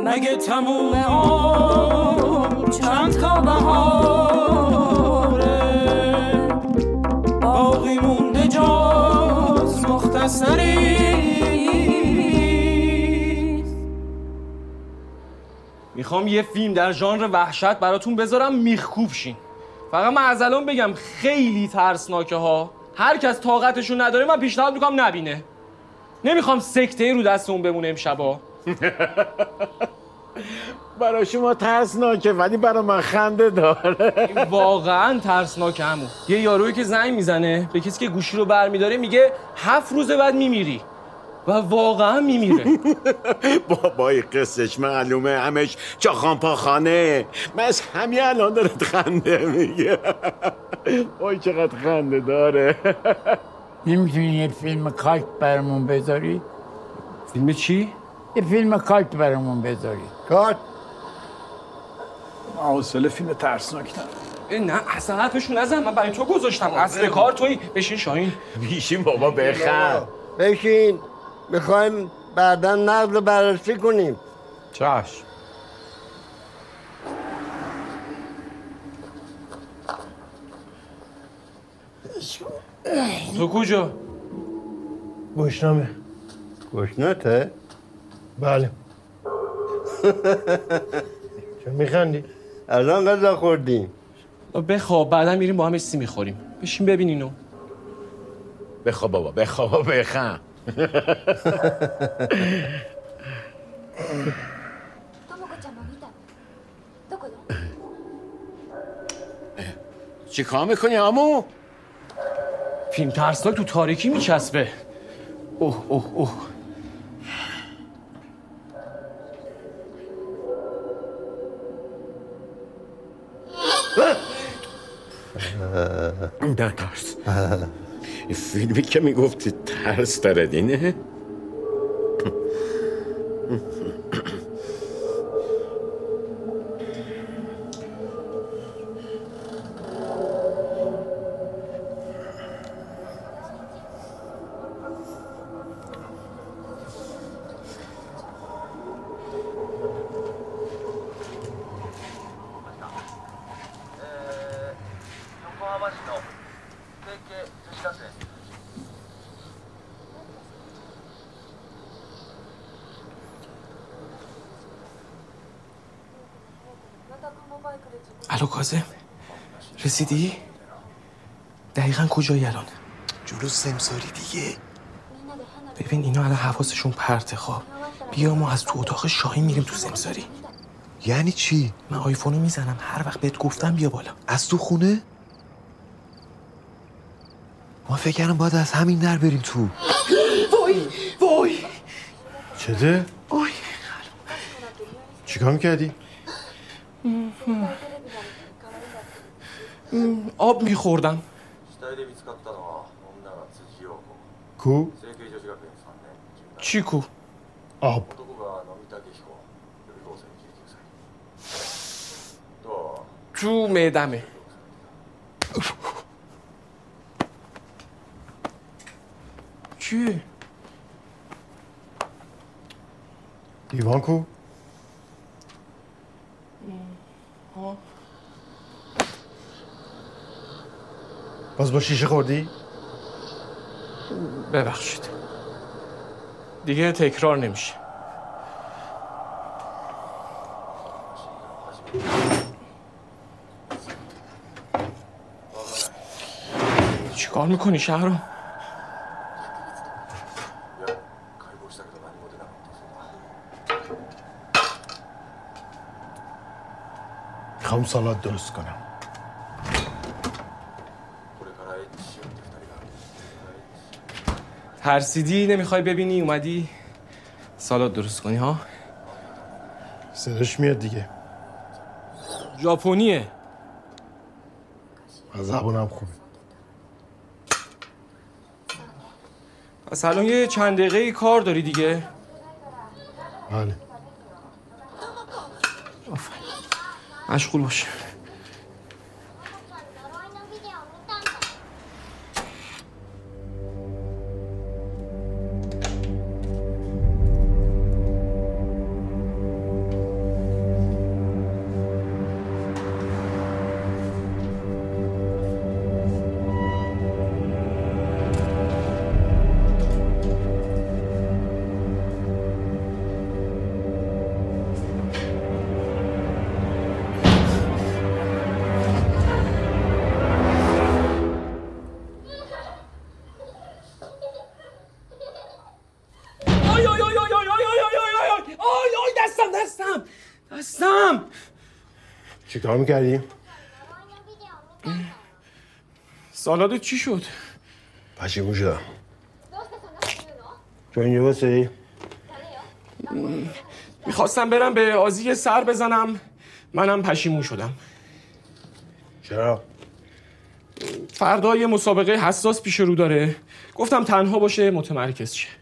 نگه تموم عمر چند تا بهاره باقی مونده جز مختصری. میخوام یه فیلم در ژانر وحشت براتون بذارم میخکوب شین. فقط من از الان بگم خیلی ترسناکه ها. هر کس طاقتشون نداره من پیشنهاد میکنم نبینه. نمیخوام سکته رو دستمون بمونه امشبا. برای شما ترسناکه ولی برای من خنده داره. واقعا ترسناکه همون. یه یارویی که زنگ میزنه به کسی که گوشی رو برمیداره میگه 7 روز بعد میمیری و واقعا میمیره. بابای قصهش معلومه همش چاخان پاخانه. من از همین الان دارد خنده میگه. وای چقدر خنده داره. نمیتونی یه فیلم کالت برامون بذاری؟ فیلم چی؟ یه فیلم کالت برامون بذاری. کالت؟ حوصله فیلم ترسناک ندارم. نه اصلا حرفشون نزن. من برای تو گذاشتم. اصل کار تویی. بشین شاهین. بیشین بابا بخند. بشین. میخوایم بعدا نقد بررسی کنیم. چشم. تو کجا؟ گشنمه. گشنته؟ بله. چون میخندی؟ الان غذا خوردیم. بخواب بعدا میریم با هم سی میخوریم. بشین ببین اینو. بخواب بابا بخواب بخند. چی کار میکنی عمو؟ فیلم ترسناک تو تاریکی میچسبه. اوه اوه اوه. نه ترس. این فیلمی که میگفتی ترس داره دینه؟ الو کاظم رسیدی؟ دقیقاً کجایی الان؟ جلو سمساری دیگه. ببین اینا الان حواسشون پرته. خب بیا ما از تو اتاق شاهین میریم تو سمساری. یعنی چی؟ من آیفونو میزنم هر وقت بهت گفتم بیا بالا. از تو خونه؟ ما فکر کردم باید از همین در بریم تو. وای وای چته؟ وای چیکار میکردی؟ آب میخوردم. کو؟ چی کو؟ آب. تو معدمه. چی؟ دیوان کو؟ باز با شیشه خوردی؟ ببخشید دیگه تکرار نمیشه. چیکار میکنی شهرام؟ میخوام سالاد درست کنم. ترسیدی نمیخوای ببینی اومدی سالاد درست کنی ها؟ صداش میاد دیگه. ژاپنیه. زبونم خوبه. پس الان یه چند دقیقه کار داری دیگه؟ بله. مشغول باش. دستم. چی کار میکردی؟ سالادت چی شد؟ پشیمون شدم. تو اینجا واسه میخواستم برم به آزی سر بزنم، منم پشیمون شدم. چرا؟ فردا یه مسابقه حساس پیش رو داره، گفتم تنها باشه متمرکز شه.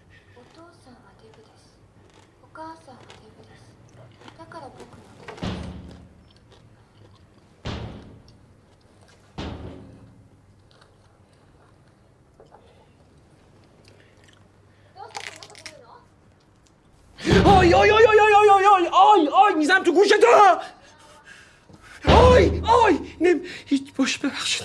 آی آی آی آی آی آی آی آی آی میزم تو گوشت. آی آی هیچ باش ببخشید.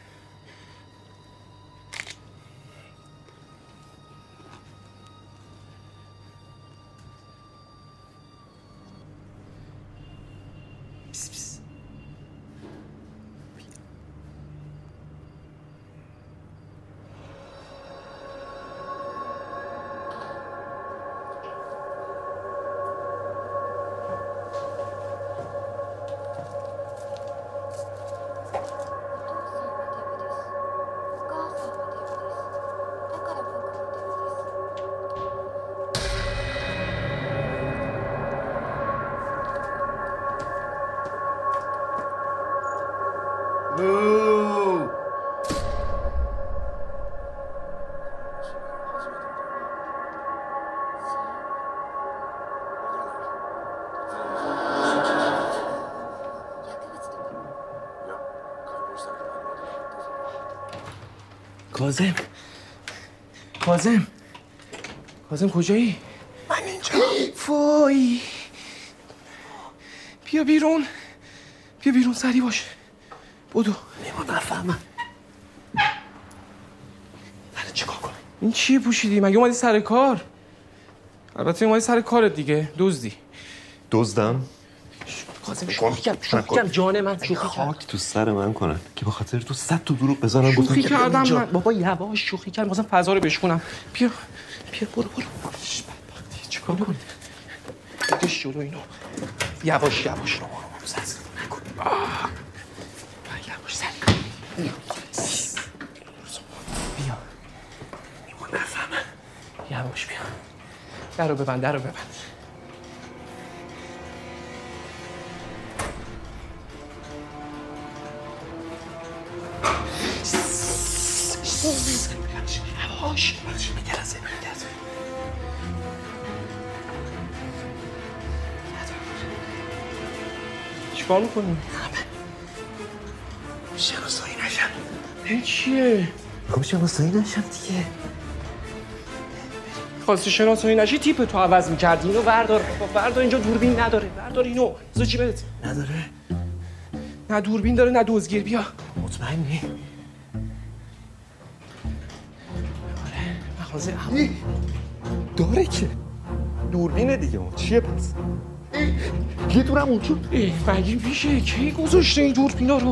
کاظم کجایی؟ من اینجا. وای بیا بیرون سری باش. بدو. نیما نفهمم. الان چیکار کنم؟ این چیه پوشیدی؟ مگه اومدی سر کار؟ البته اومدی سر کارت دیگه. دزدم؟ کاظم شوخی کردم جان من. شوخی خاک تو سر من کنن که به خاطر تو 100 تا دروغ بزنم. شوخی کردم من. بابا یواش شوخی کردم، واسه فضا رو بشکنم. بیا برو. چیکار کنی؟ بکش جلو اینو. یواش رو نکن. یواش سر. بیا. نیما نفهمم. یواش بیا. در رو ببند. یواش. میگرزه. چیکار میکنی؟ شناسایی نشم. این چیه؟ خب شناسایی نشم دیگه. خواستی شناسایی نشی تیپ تو عوض میکردی. اینو بردار اینجا دوربین نداره. بردار اینو بذار جیبت. نداره؟ نه دوربین داره نه دزدگیر. بیا. مطمئنی؟ آره مغازه داره که دوربینه دیگه. چیه پس؟ یه دورم اونجا. مگه میشه؟ کی گذاشته این دوربینا رو؟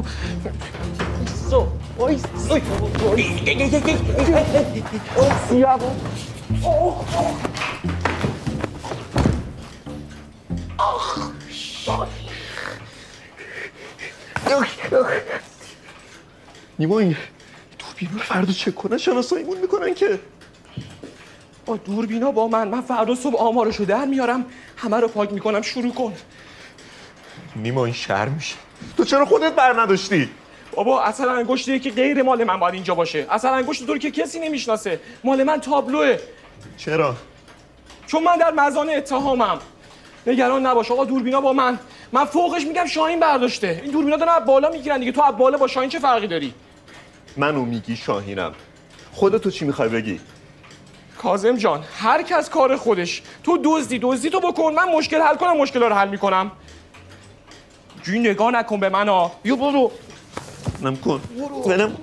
نیما این دوربینا رو فردا چک کنن شناساییمون میکنن که. با دوربینا با من فردا صبح آمارشو در میارم، همه رو پاک میکنم. شروع کن. نیما این شهر میشه. تو چرا خودت بر نداشتی؟ بابا اصلا انگشتی که غیر مال من باید اینجا باشه. اصلا انگشت طوری که کسی نمیشناسه. مال من تابلوه. چرا؟ چون من در مزان اتهامم. نگران نباش آقا، دوربینا با من فوقش میگم شاهین برداشته. این دوربینا دارن از بالا میگیرن دیگه. تو از بالا با شاهین چه فرقی داری؟ منو میگی شاهینم. خودتو چی میخوای بگی؟ کاظم جان هر کس کار خودش. تو دزدی تو بکن، من مشکل حل کنم، مشکل‌ها رو حل میکنم. جوی نگاه نکن به من ها. بیا برو. نمیکن. منم.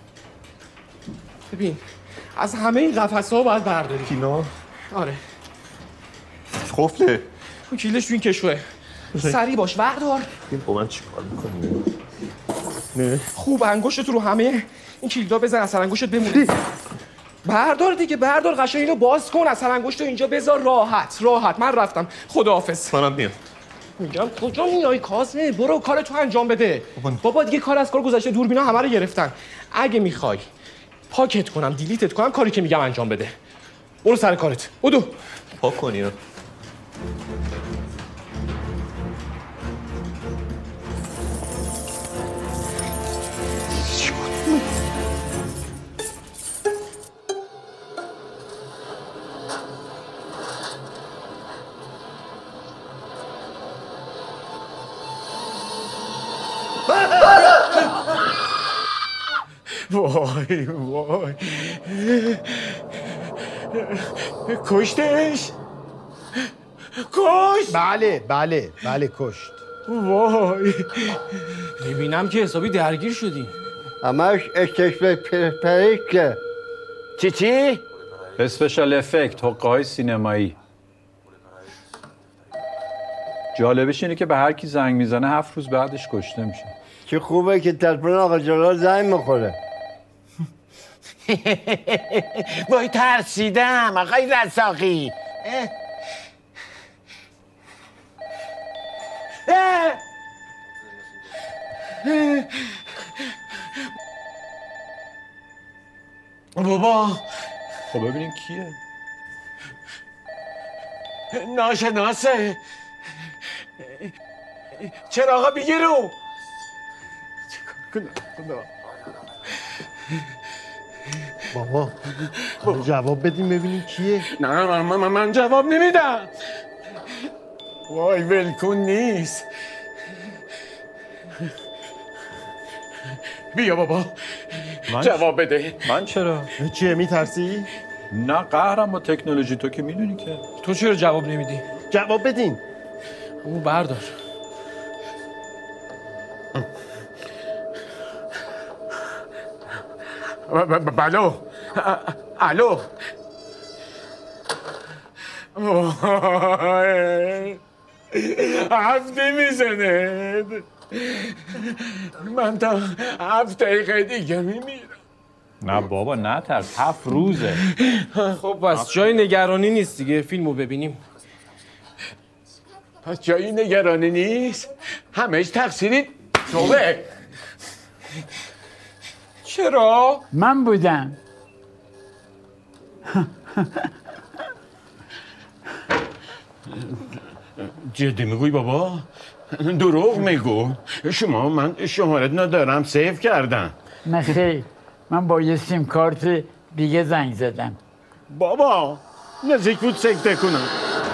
ببین از همه این قفس‌ها باید برداری. اینا؟ آره. خفله. اون کیلش تو این کشوه. سریع باش بردار. این با من چیکار میکنی؟ نه. خوب انگشت رو همه این کلیدا بزن، اصلا انگشت بمونه. بردار دیگه، بردار قشنگ اینو باز کن، اصلا انگشتو اینجا بذار، راحت. من رفتم، خداحافظ. منم میام. میگم کجا میای کاظم؟ برو کار تو انجام بده. بابا دیگه کار از کار گذشته، دوربینا همه رو گرفتن. اگه میخوای پاکت کنم، دیلیتت کنم، کاری که میگم انجام بده. برو سر کارت. بدو. پاک کنی رو. وای کشتش؟ کشت؟ بله کشت. وای میبینم که حسابی درگیر شدی. همش استشفه پرپریکه. چی؟ اسپشال افکت، حقه‌های سینمایی. جالبش اینه که به هر کی زنگ میزنه 7 روز بعدش کشته میشه. چه خوبه که تلفن آقا جلال زنگ میخوره. وای ترسیدم آقای رزاقی. بابا خب ببینین کیه؟ ناشناسه. چرا آقا بگیرو؟ بابا جواب بدیم ببینیم کیه. نه من جواب نمیدم. وای ولکن نیست. بیا بابا جواب بده. من چرا؟ چیه میترسی؟ نه قهرم با تکنولوژی، تو که میدونی که. تو چرا جواب نمیدی؟ جواب بدین. او بردار. بلو الو. هفته میزنه. من تا 7 دقیقه دیگه میمیرم. نه بابا نه ترس، 7 روزه. خب پس جای نگرانی نیست دیگه، فیلمو ببینیم. پس جایی نگرانی نیست؟ همهش تقصیری توه. چرا؟ من بودم. جدی میگوی بابا؟ دروغ میگو. من شمارت ندارم، سیف کردم. نه خیر، من با یه سیم کارت دیگه زنگ زدم. بابا نزدیک بود سکته کنم.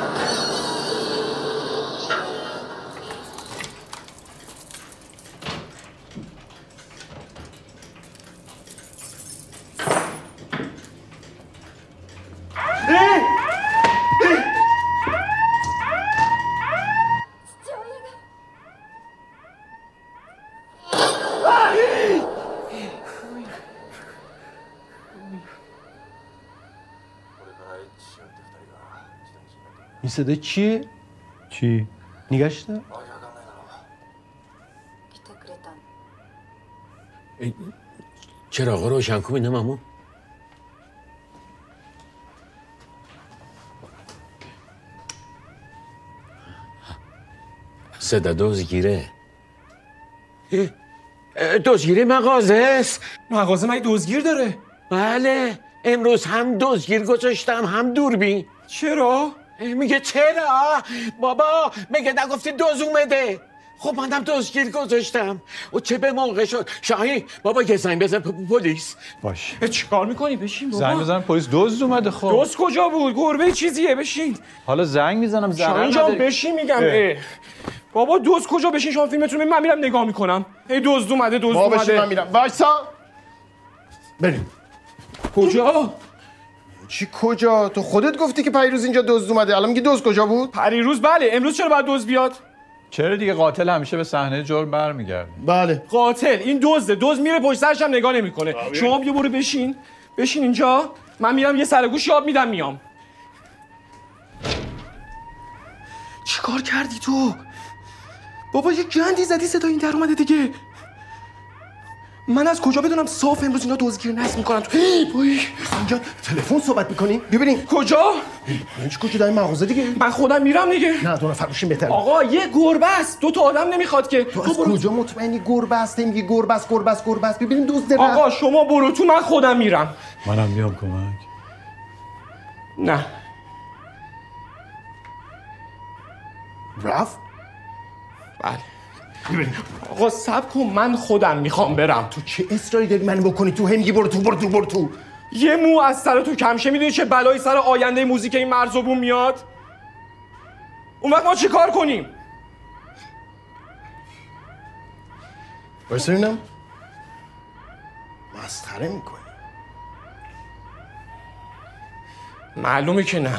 این صدا چیه؟ چی؟ نگاش نه؟ چراغ روشن کن ببینم عمو. صدا دزدگیره. دزدگیری مغازه است. مغازه مگه دزدگیر داره؟ بله امروز هم دزدگیر گذاشتم هم دوربین. چرا؟ میگه چرا؟ بابا میگه نگفتی دزد اومده. خب منم دزدگیر گذاشتم و چه به موقع شد. شاهی بابا یه زنگ بزن پلیس. باش. چی کار میکنی؟ بشین بابا. زنگ بزن پلیس، دزد اومده. خب دزد کجا بود؟ گربه چیزیه، بشین. حالا زنگ میزنم شاهین جان بشین میگم. بابا دزد کجا؟ بشین شما فیلمتون رو من میرم نگاه میکنم. ای دزد اومده، دزد اومده. بشین من میرم. وایسا. بریم. کجا؟ چی کجا؟ تو خودت گفتی که پیروز اینجا دزد اومده. الان میگی دزد کجا بود؟ پریروز بله، امروز چرا باید دزد بیاد؟ چرا دیگه؟ قاتل همیشه به صحنه جرم برمیگرده. بله. قاتل این دزده، دزد میره پشت سرش هم نگاه نمیکنه. شما بیا برو بشین اینجا، من میرم یه سرگوش یاب میدم میام. چی کار کردی تو؟ بابا یه گندی زدی صدا این در اومده دیگه. من از کجا بدونم صاف امروز اینا دزدگیر نصب میکنن تو؟ وای اینجا تلفن صحبت میکنیم ببینیم کجا؟ اینجا کجا در مغازه دیگه. من خودم میرم دیگه. نه دو نفر باشیم بهتره. آقا یه گربه است، 2 تا آدم نمیخواد که. تو از کجا مطمئنی گربه است؟ میگی گربه است ببینیم دزد رفت. آقا شما برو تو، من خودم میرم. منم میام کمک. نه رفت؟ بله. آقا صبر کن، من خودم میخوام برم. تو چه اصراری داری منو بکنی تو؟ هی میگی برو تو. یه مو از سر تو کم شه، میدونی چه بلایی سر آینده موزیک این مرز و بوم میاد؟ اون وقت ما چی کار کنیم؟ بایستا ببینم. مسخره میکنی. معلومه که نه.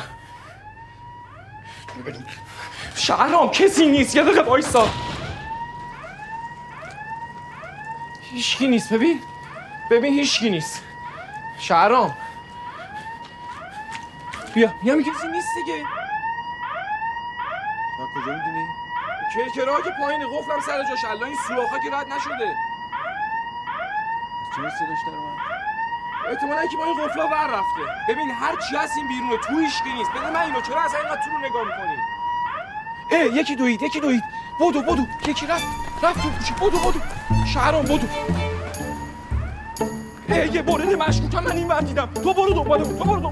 شهرام کسی نیست، یه دقیقه وایسا. هیچکی نیست، ببین هیچکی نیست. شهرام بیا کسی نیست دیگه. تا کجا میدونی؟ کرکرها که پایین قفلم سر جاش، الان این سوراخ‌ها که رد نشده. چرا صداش در اومد؟ احتمالاً که با این قفلا ور رفته. ببین هر چی هست این بیرونه، تو هیچکی نیست. بده من اینو، چرا اصلا اینقدر تو رو نگاه می‌کنی؟ یکی دوید. بدو یکی رفت تو کوچه. بدو شهرام بدو. یه مورد مشکوکم من این ور دیدم. تو برو دنبالم.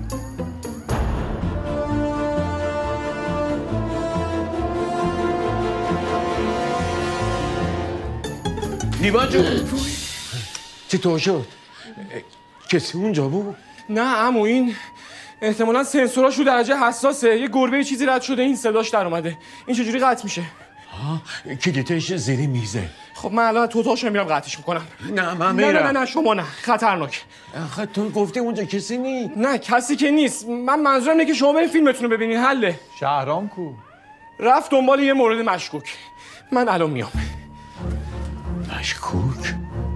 نیما جون چطور شد؟ کسی اونجا بود؟ نه عمو، این احتمالاً سنسوراش رو درجه حساسه. یه گربه چیزی رد شده، این صداش در اومده. این چجوری قطع میشه؟ کلیدش زیر میزه. خب من الان تو تاشو میرم قطعش میکنم. نه من میرم. نه شما نه، خطرناک. آخه تو گفتی اونجا کسی نیست. نه کسی که نیست. من منظورم اینه که شما برین فیلمتون رو ببینین. حله. شهرام کو؟ رفت دنبال یه مورد مشکوک. من الان میام. مشکوک؟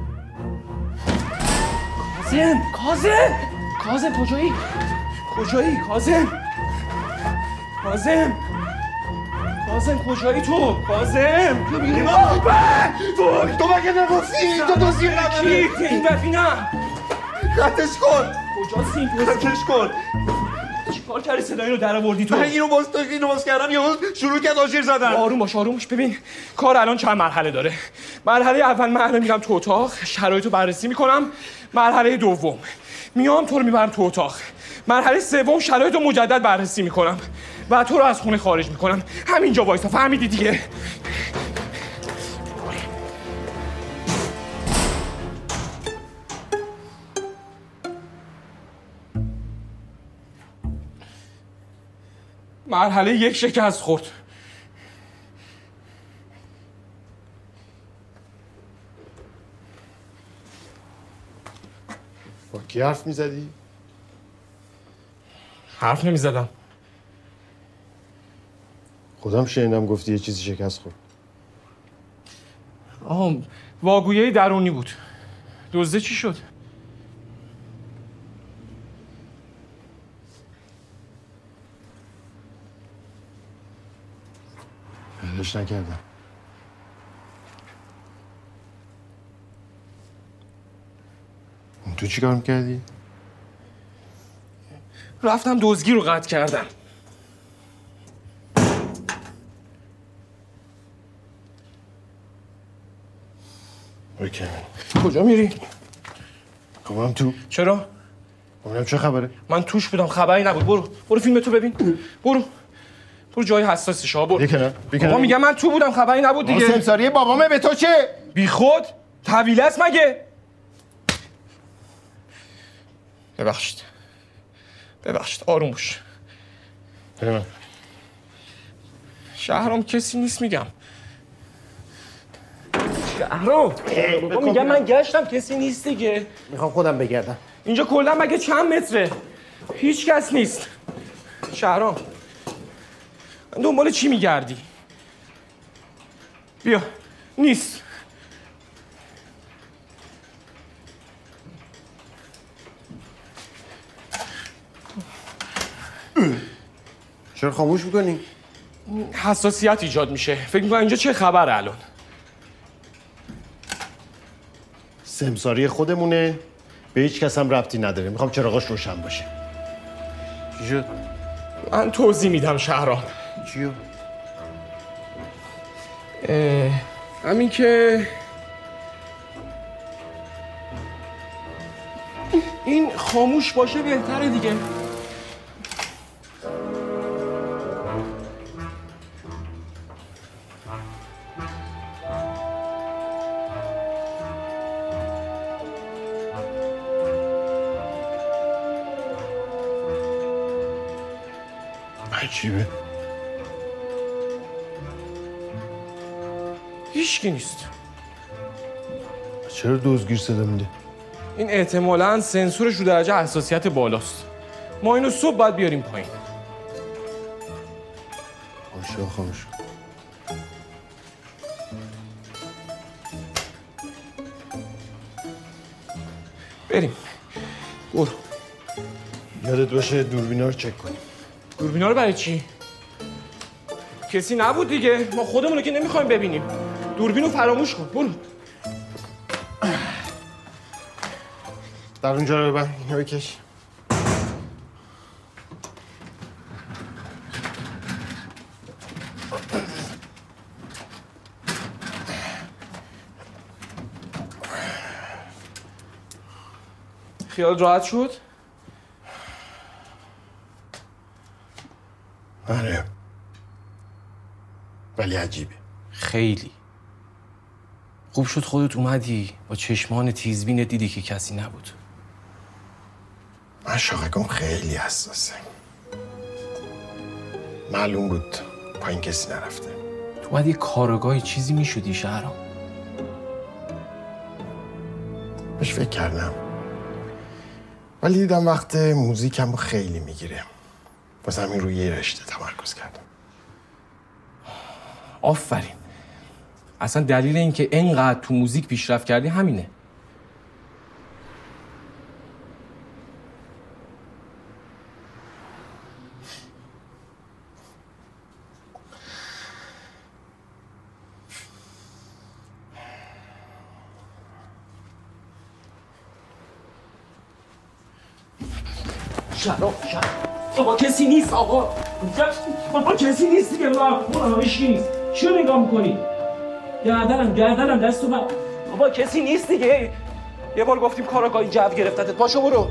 کاظم کجایی؟ کاظم کجایی تو؟ کاظم تو مگه نگفتی اینجا دزدگیر نداره؟ این ببینم. خطش کن. کجاست این دزد؟ خطش کن. چیکار کردی صدای رو در آوردی تو؟ من اینو باز کردم یهو شروع کرد آژیر زدن. آروم باش. ببین کار الان چند مرحله داره. مرحله اول من الان میرم تو اتاق، شرایطو بررسی میکنم. مرحله دوم میام تو رو میبرم تو اتاق. مرحله سوم شرایطو مجدد بررسی میکنم و تو رو از خونه خارج میکنم. همینجا وایسا، فهمیدی دیگه؟ مرحله 1 شکست خورد. با کی حرف میزدی؟ حرف نمیزدم. خودم شنیدم گفتی یه چیزی شکست خورد. واگویه درونی بود. دزده چی شد؟ پیداش نکردم. تو چی کار میکردی؟ رفتم دزدگیر رو قطع کردم. اوکی. کجا میری؟ خب تو. چرا؟ ببینم چه خبره؟ من توش بودم، خبری نبود. برو فیلم تو ببین. برو جای حساسی شا. برو. بیا میگم من تو بودم، خبری نبود دیگه. سمساری بابامه، به تو چه؟ بی خود طویله است مگه؟ ببخشید آروم باش. شهرام کسی نیست میگم. شهرام میگم من گشتم کسی نیست دیگه. میخوام خودم بگردم. اینجا کلا مگه چند متره؟ هیچ کس نیست. شهرام دنبال چی میگردی؟ بیا. نیست. چرا خاموش میکنی؟ حساسیت ایجاد میشه. فکر میکنم اینجا چه خبره الان؟ سمساری خودمونه، به هیچ کس هم ربطی نداره. میخوام چراغاش روشن باشه. چی شد؟ من توضیح میدم شهرام. چیو؟ همین که این خاموش باشه بهتره دیگه. عجیبه. هیچکی نیست. چرا دزدگیر صدا میده؟ این احتمالاً سنسورش رو درجه حساسیت بالاست. ما اینو صبح باید بیاریم پایین. خاموش. بریم. برو. یادت باشه دوربینا رو چک کنیم. دوربینا رو برای چی؟ کسی نبود دیگه. ما خودمونو که نمیخوایم ببینیم. دوربینو فراموش کن. برو. در اونجا رو ببن. اینو بکش. خیال راحت شد؟ آره. ولی عجیبه. خیلی. خوب شد خودت اومدی. با چشمان تیزبینت دیدی که کسی نبود. من شاقکم خیلی حساسه. معلوم بود پایین کسی نرفته. تو باید یه کارگاهی چیزی میشدی شهرام. بهش فکر کردم. ولی دیدم وقت موزیکم خیلی میگیره. واسه همین روی یه رشته تمرکز کردم. آفرین. اصلا دلیل این که اینقدر تو موزیک پیشرفت کردی همینه. شهرام بابا کسی نیست آقا. بابا کسی نیست دیگه. بابا هیچکی نیست. چیو نگاه میکنی؟ گردنم دستو بابا کسی نیست دیگه. یه بار گفتیم کاراگاهی جو گرفتتت. پاشو برو.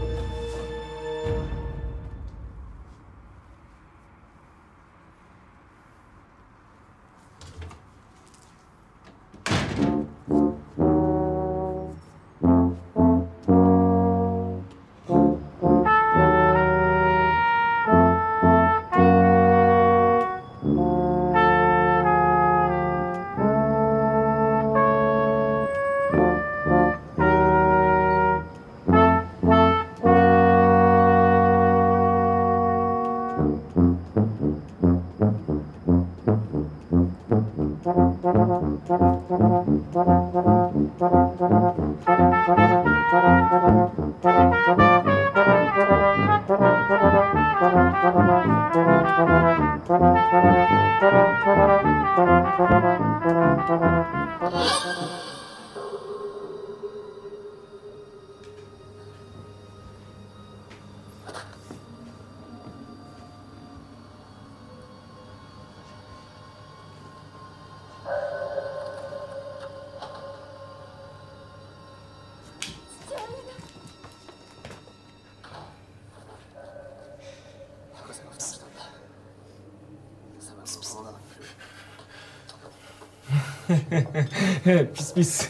پیس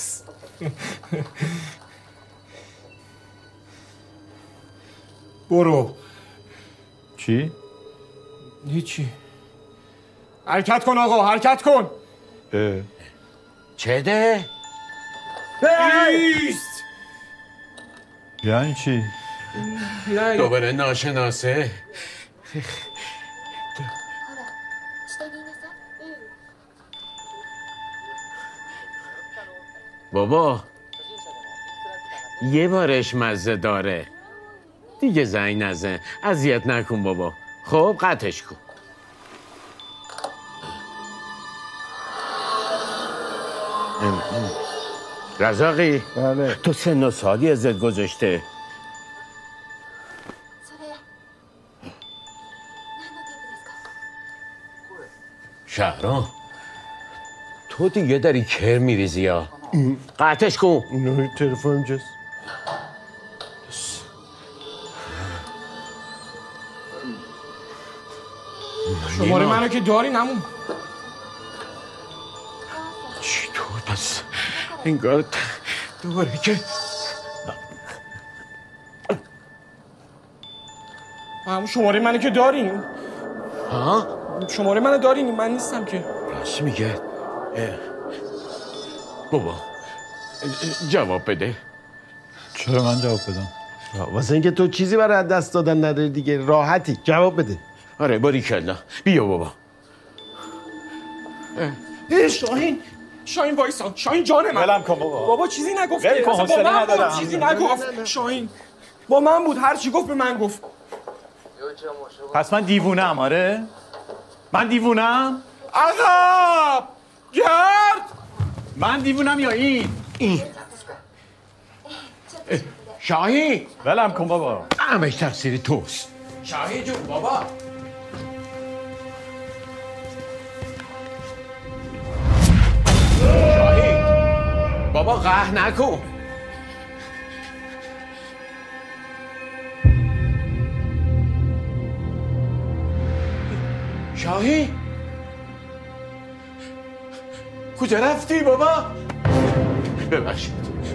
برو. چی؟ هیچی. حرکت کن آقا حرکت کن. چه ده؟ نیست. یعنی چی؟ دوباره ناشناسه. بابا یه بارش مزه داره دیگه. زنگ نزن، اذیت نکن بابا. خب قطعش کن. رزاقی بله. تو سن و سالی ازت گذاشته. شهرام تو دیگه داری کر میریزی یا قطعش کن. اینو تلفن اینجاست. شماره منو که داری نمون. چطور پس انگار دوباره که همون شماره منو که دارین. ها؟ شماره منو دارین، من نیستم که. راست میگه. بابا جواب بده. چرا من جواب بدم؟ واسه اینکه تو چیزی برای دست دادن نداری دیگه، راحتی جواب بده. آره باریکلا. بیا بابا. شاهین وایسا. شاهین جان من. ولم کن بابا. بابا چیزی نگفت. ول کن، حوصله ندارم. چیزی نگفت. شاهین با من بود، هر چی گفت به من گفت. پس من دیوونه‌ام؟ آره من دیوونه‌ام؟ عقب گرد. من دیوونم یا این؟ شاهین ولم کن بابا. همش تقصیر توست. شاهین جون بابا. شاهین بابا قهر نکن. شاهین کجا رفتی بابا؟ ببخشید.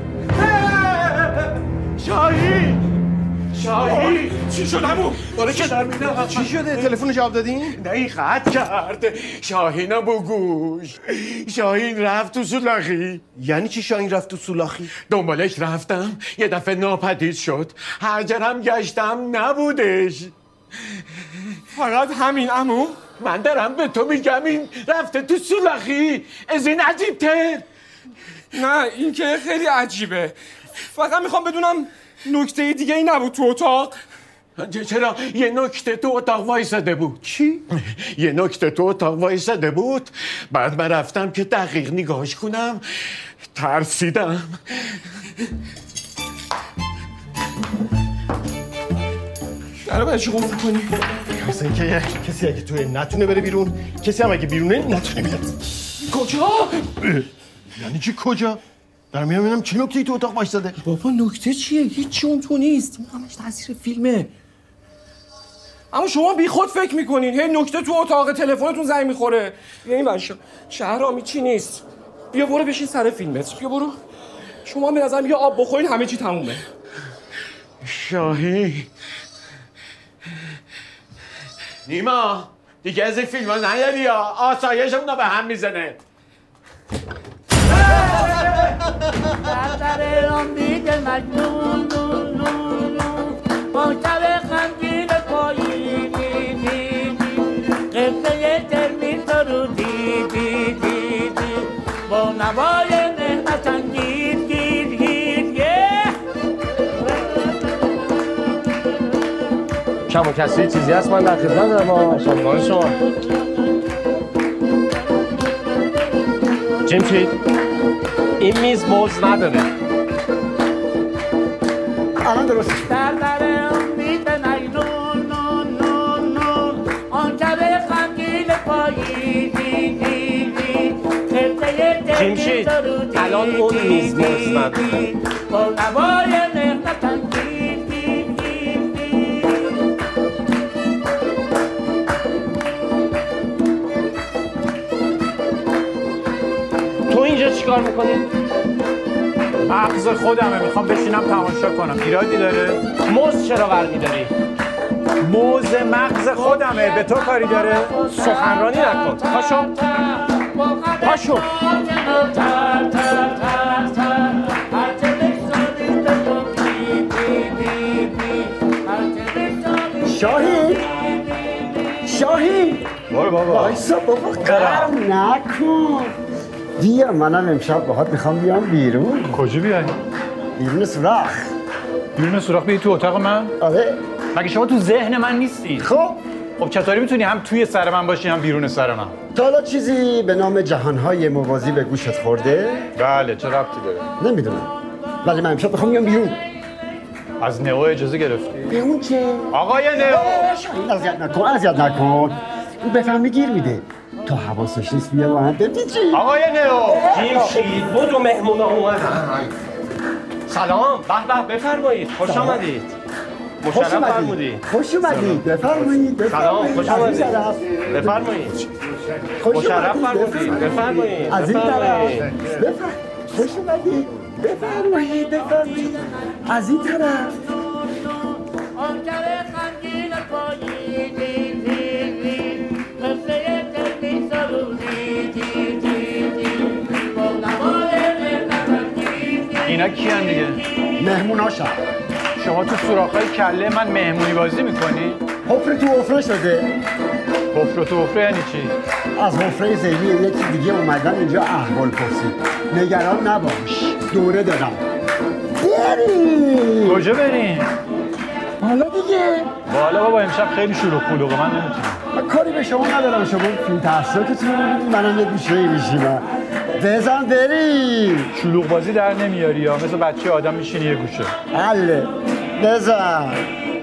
شاهین چی شد عمو؟ داره که در میدم. چی شده؟ تلفن جواب دادین؟ نه این قطع کرد. شاهینم بگوش. شاهین رفت تو سولاخی. یعنی چی شاهین رفت تو سولاخی؟ دنبالش رفتم یه دفعه ناپدید شد. هر جرم گشتم نبودش. فقط همین عمو؟ من دارم به تو میگم این رفته تو سولاخی. از این عجیب‌تر. نه این که خیلی عجیبه. فقط میخوام بدونم نکته دیگه ای نبود تو اتاق؟ چرا یه نکته تو اتاق وایساده بود. چی؟ یه نکته تو اتاق وایساده بود. بعد من رفتم که دقیق نگاهش کنم. ترسیدم. درو برای چی قفل کنی؟ مثلا اینکه کسی اگه توی نتونه بره بیرون، کسی هم اگه بیرونه نتونه بیاد. کجا؟ یعنی چی کجا؟ دارم میرم ببینم چه نکته‌ای تو اتاق وایساده. بابا نکته چیه؟ هیچی اون تو نیست. این همش تاثیر فیلمه. اما شما بی خود فکر میکنین هی نکته تو اتاق تلفنتون زنگ میخوره. بیا این ور شهرامی چی نیست. بیا برو بشین سر فیلمت. بیا برو. شما به نظرم یه آب بخورین همه چی تمومه. شاهین نیما دیگه از این فیلم ها نیاری یا آسایشمون رو به هم میزنه. در امید مجنون نون نون نون با شب خندین پایی دی دی دی قصه ترمیز رو دی دی دی دی با نوای مهنت انگیز گیر گیر شما کسی چیزی هست من در خدمت دارم. شما شما جیمچی این میز موز نداره. الان درست. در امید مجنون نون نون نون آن شب خندین پایی دی دی دی قصه جیمشید الان اون میز موز نداره. با نوای مهنت انگیز گیر گیر گیر تو اینجا چیکار میکنی؟ مغز خودمه، میخوام بشینم تماشا کنم. ایرادی داره؟ موز چرا برمیداری؟ موز مغز خودمه، به تو کاری داره؟ سخنرانی نکن. پاشو پاشو. شاهین شاهین برو بابا. وایسا بابا قرم نکن. بیا منم امشب باهات میخوام بیام بیرون. کجا بیای؟ بیرون سوراخ. بیرون سوراخ بیای تو اتاق من؟ آره. مگه شما تو ذهن من نیستی؟ خب خب چطوری میتونی هم توی سر من باشی هم بیرون سر من؟ تا حالا چیزی به نام جهانهای موازی به گوشت خورده؟ بله، چه ربطی داره؟ نمیدونم، ولی من امشب بخوام بیام بیرون. از نئو اجازه گرفتی؟ به اون چه؟ آقای نئو اذیت نکن اون بفهمی گیر میده. تا حواسش نیست بیا با هم بپیچی. آقای نئو جیمشید بودو مهمونا اومدن. سلام، به بفرمایید، خوش آمدید. مشرف فرمودید. خوش اومدید، بفرمایید. سلام، خوش آمدید. بفرمایید. مشرف فرمودید، بفرمایید. از این طرف. خوش اومدید. بفرمایید. از این طرف. اینا کیان دیگه؟ مهموناشم. شما تو سوراخ‌های کله من مهمونی بازی میکنی؟ حفره تو حفره شده. حفره تو حفره یعنی چی؟ از حفره ذهنی یکی دیگه اومدن اینجا احوال پرسید. نگران نباش، دوره دارم. بریم. کجا بریم؟ حالا دیگه. بالا بابا امشب خیلی شلوغ پلوغه، من نمیتونم. من کاری به شما ندارم، شما فیلم تحصیلاتتون رو ببینید، منم یه گوشه‌ای میشینم. بزن بریم. شلوغ بازی در نمیاری یا مثل بچه آدم میشینی یه گوشه. حله. بزن.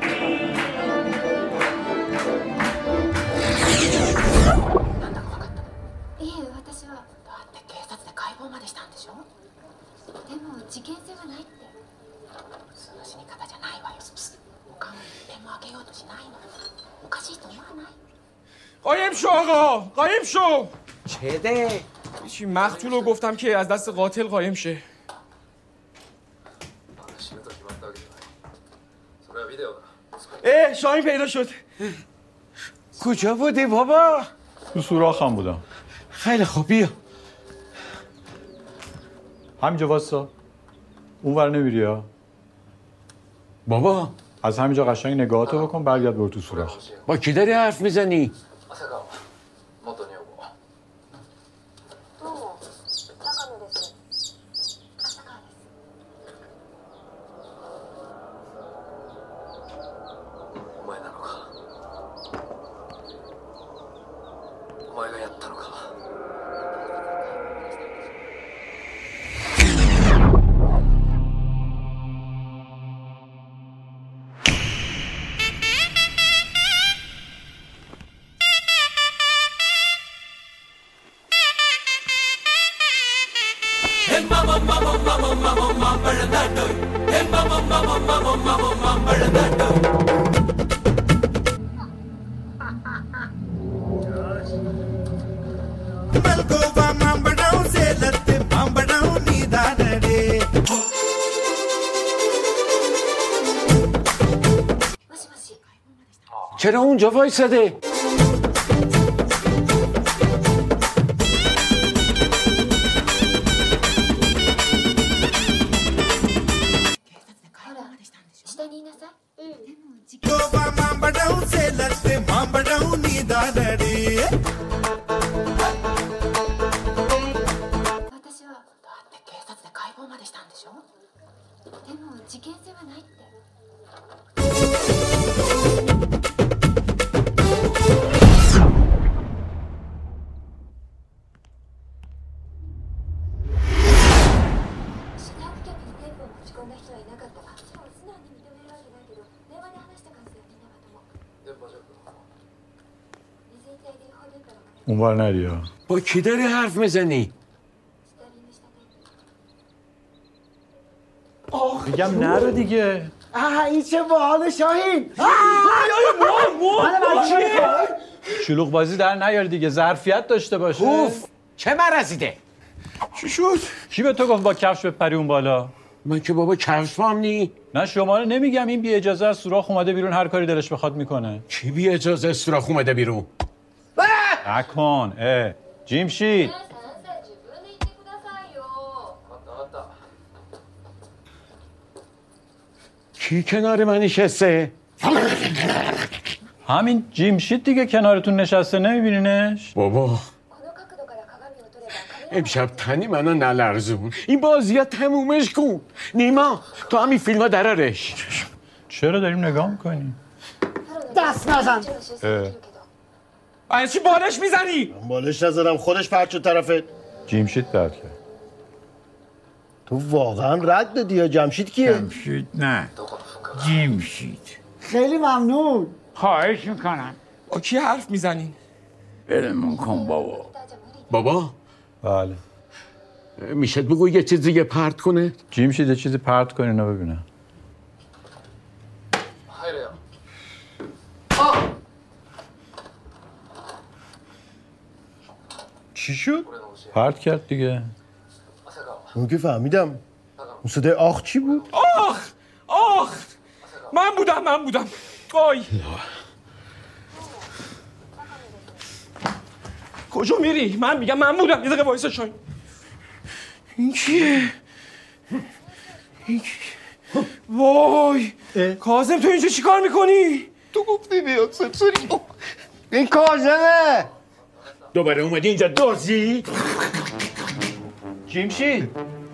قایم شو آقا، قایم شو. چه ده؟ چی مقتول رو گفتم که از دست قاتل قایم شه. شاهین پیدا شد. کجا بودی بابا؟ تو سوراخم بودم. خیلی خوب بیا. همینجا واسا. اونور نمیری ها. بابا از همینجا قشنگ نگاهاتو بکن، برگرد برو تو سوراخ. با کی داری حرف میزنی؟ چرا اونجا وایساده؟ اونور نری ها. با کی داری حرف میزنی؟ میگم نرو دیگه. این چه باحال شاهین. شلوغ بازی در نیار دیگه، ظرفیت داشته باشه. اوف چه مرضیده؟ چی شد؟ کی به تو گفت با کفش بپری اون بالا؟ من که بابا کفش پام نی. نه شما رو نمیگم، این بی اجازه از سوراخ اومده بیرون، هر کاری دلش بخواد میکنه. کی بی اجازه از سوراخ اومده بیرون؟ نکن. جیمشید کی کنار من نشسته؟ همین جیمشید دیگه کنارتون نشسته، نمیبینینش؟ بابا امشب تنی منو نلرزون. این بازی ها تمومش کن. نیما تو همین فیلم ها درارش. چرا داریم نگاه میکنیم؟ دست نزن. از چی بالش میزنی؟ من بالش نزدم، خودش پرت شد طرفت. جمشید پرت کرد. تو واقعا رد دادی یا جمشید کیه؟ جمشید نه، جمشید. خیلی ممنون. خواهش میکنم. با کی حرف میزنین؟ بلمون کن بابا. بابا بله. میشه بگو یه چیز دیگه پرت کنه؟ جمشید یه چیزی پرت کن اینو ببینم. چی شد؟ پرت کرد دیگه. اون که فهمیدم. اون صدای آخ چی بود؟ آخ من بودم وای کجا میری؟ من میگم من بودم. یه دقیقه وایسا شاین. این کیه؟ وای کاظم تو اینجا چی کار میکنی؟ تو گفتی بیاد سمسوری. این کاظمه. دوباره اومدی اینجا دزدی؟ جمشید.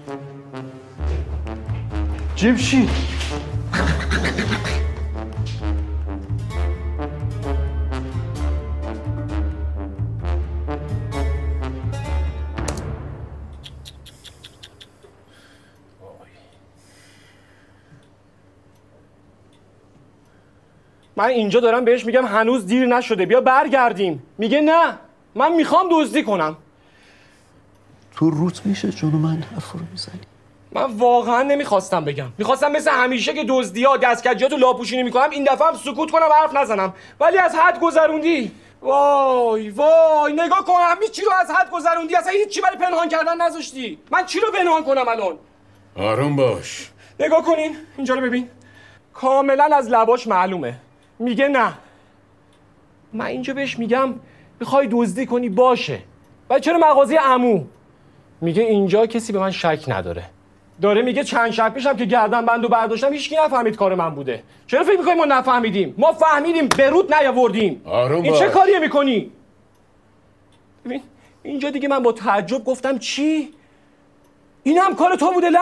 من اینجا دارم بهش میگم هنوز دیر نشده بیا برگردیم. میگه نه من میخوام دزدی کنم. تو روت میشه جونو من حرف رو میزنی. من واقعا نمیخواستم بگم. میخواستم مثل همیشه که دزدی‌ها دستکجیاتو لاپوشینی میکنم این دفعه هم سکوت کنم و حرف نزنم. ولی از حد گذروندی. وای نگاه کن همین چی رو از حد گذروندی. اصلا هیچ چی برای پنهان کردن نذاشتی. من چی رو پنهان کنم الان؟ آروم باش. نگاه کنین اینجا رو ببین. کاملا از لباش معلومه. میگه نه. من اینجا بهش میگم میخوای دزدی کنی باشه. ولی چرا مغازه عمو؟ میگه اینجا کسی به من شک نداره. داره میگه چند شب پیشم که گردن بندو برداشتم هیچکی نفهمید کار من بوده. چرا فکر میکنی ما نفهمیدیم؟ ما فهمیدیم برود نیاوردیم. آروم این باش. چه کاریه میکنی؟ ببین اینجا دیگه من با تعجب گفتم چی؟ این هم کار تو بوده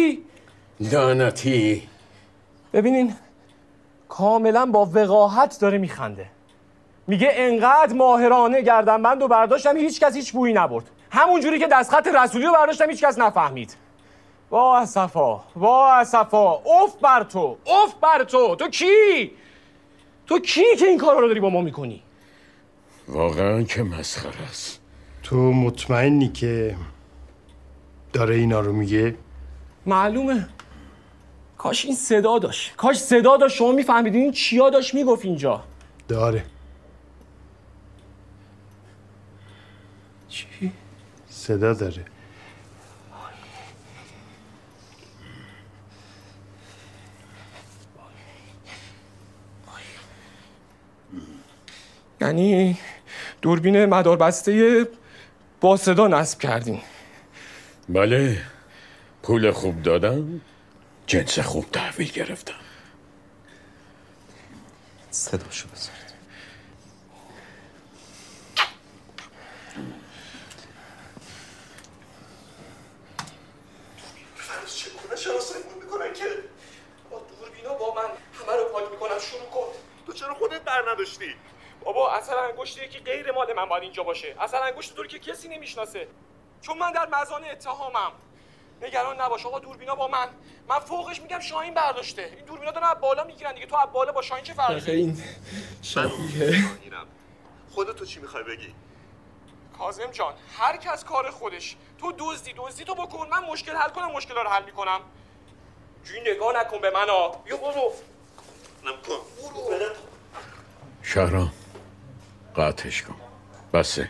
لعنتی؟ ببینین کاملا با وقاحت داره میخنده. میگه انقدر ماهرانه گردنبندو برداشتم هیچ کس هیچ بویی نبرد. همون جوری که دستخط رسولی رو برداشتم هیچ کس نفهمید. وا اسفا اوف بر تو. تو کی که این کارا رو داری با ما میکنی؟ واقعا که مسخره است. تو مطمئنی که داره اینا رو میگه؟ معلومه. کاش این صدا داشت. شما میفهمیدین این چیا داشت میگفت اینجا. داره. چی؟ صدا داره. یعنی دوربین مداربسته با صدا نصب کردین؟ بله پول خوب دادم جنس خوب تحویل گرفتم. صداشو بذارید. فرض چگونه شناسایی میکنن که با دوربینا با من همه رو پاک میکنم. شروع کن. تو چرا خودت بر نداشتی؟ بابا اصلا انگشت یکی غیر مال من باید اینجا باشه. اصلا انگشت تو که کسی نمیشناسه. چون من در مزان اتهامم. نگران نباش آقا دوربینا با من فوقش میگم شاهین برداشته. این دوربینا دارن از بالا میگیرن دیگه. تو از بالا با شاهین چه فرقی داره؟ این شاهینه. خودت تو چی میخوای بگی؟ کاظم جان هر کس کار خودش. تو دزدی تو بکن. من مشکل حل کنم مشکل رو حل میکنم. جوی نگاه نکن به من ها. بیا برو. شهرام قطعش کن. بسه.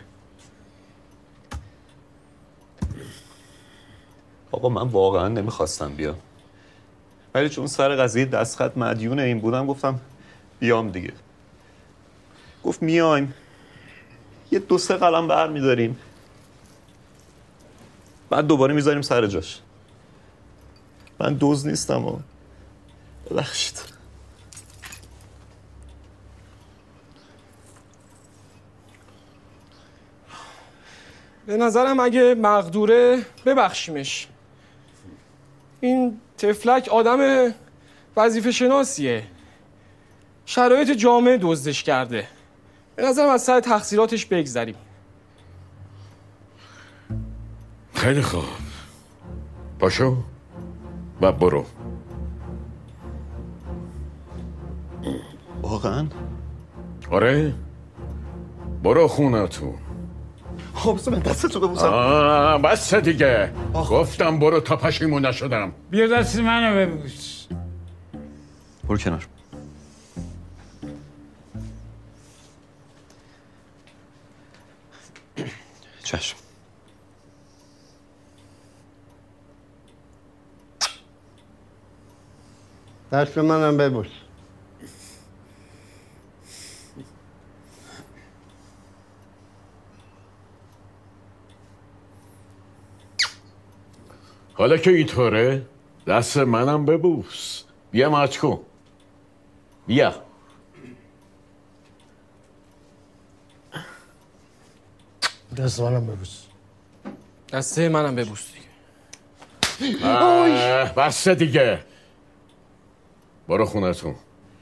آقا من واقعا نمیخواستم بیام. ولی چون سر قضیه دستخط مدیون این بودم گفتم بیام دیگه. گفت میایم یه 2-3 قلم بر میداریم بعد دوباره میذاریم سر جاش. من دزد نیستم ببخشید. به نظرم اگه مقدوره ببخشیمش. این تفلک آدم وظیفه شناسیه. شرایط جامعه دزدش کرده. به نظرم از سر تقصیراتش بگذریم. خیلی خوب، پاشو و برو. واقعا؟ آره، برو خونتون. خب من دستتو ببوسم. بس دیگه. گفتم برو تا پشیمون نشدم. بیا دست منو ببوس. برو کنار. چشم. دست منم ببوس. حالا که اینطوره دست منم ببوس. بیا ماچکو، بیا. دست منم ببوس. دسته منم ببوس دیگه. بس دیگه. برو خونتون.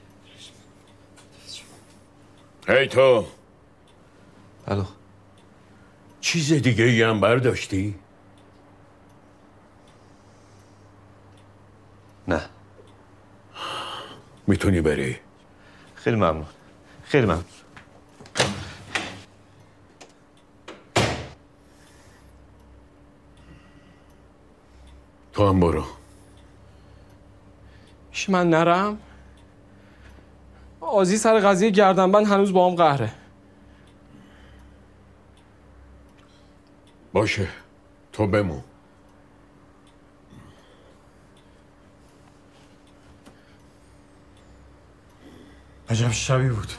هی تو. بله. چیز دیگه ای هم برداشتی؟ نه. میتونی بری. خیلی ممنون. خیلی ممنون. تو هم برو. میشه من نرم؟ آزی سر قضیه گردنبند هنوز با هم قهره. باشه، تو بمون. عجب شبی بود.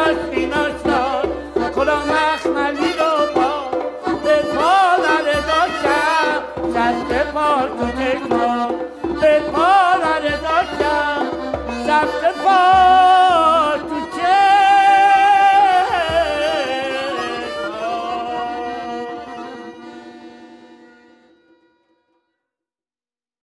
آشتی ناش